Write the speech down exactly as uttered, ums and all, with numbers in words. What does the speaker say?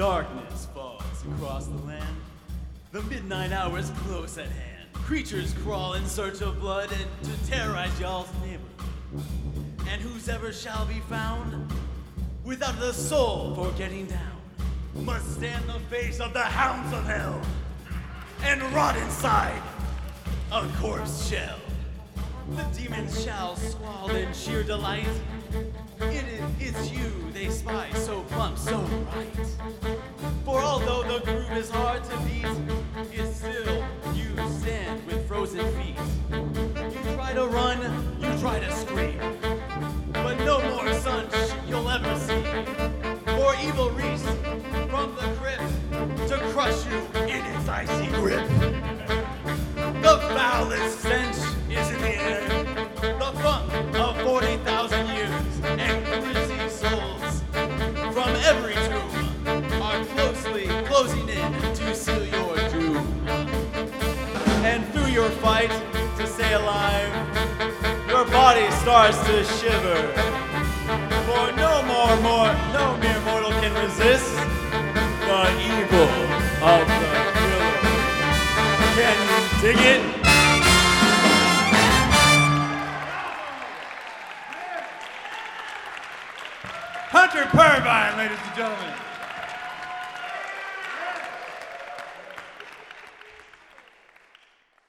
Darkness falls across the land. The midnight hour is close at hand. Creatures crawl in search of blood and to terrorize y'all's neighborhood. And who's ever shall be found without the soul for getting down must stand the face of the hounds of hell and rot inside a corpse shell. The demons shall squall in sheer delight. It is it's you they spy, so plump, so right. For although the groove is hard to beat, it's still you stand with frozen feet. You try to run, you try to scream, but no more sun you'll ever see. For evil reeks from the crypt to crush you in its icy grip. The foulest stench is in the air, the funk of forty thousand years, and grisly souls from every tomb are closely closing in to seal your doom. And through your fight to stay alive, your body starts to shiver. For no more, more, no mere mortal can resist the evil of the thriller. Can you dig it? Hunter Purvine, ladies and gentlemen.